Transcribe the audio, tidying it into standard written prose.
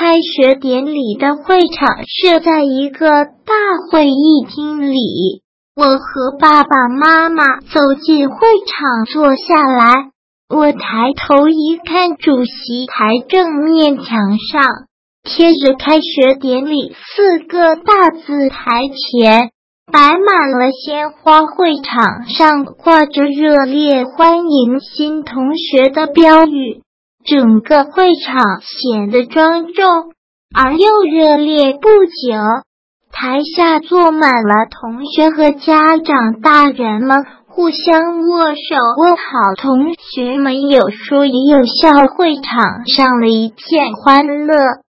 开学典礼的会场是在一个大会议厅里，我和爸爸妈妈走进会场坐下来，我抬头一看，主席台正面墙上贴着开学典礼4个大字，台前摆满了鲜花，会场上挂着热烈欢迎新同学的标语，整个会场显得庄重而又热烈。不久，台下坐满了同学和家长，大人们互相握手问好，同学们有说也有笑，会场上了一片欢乐。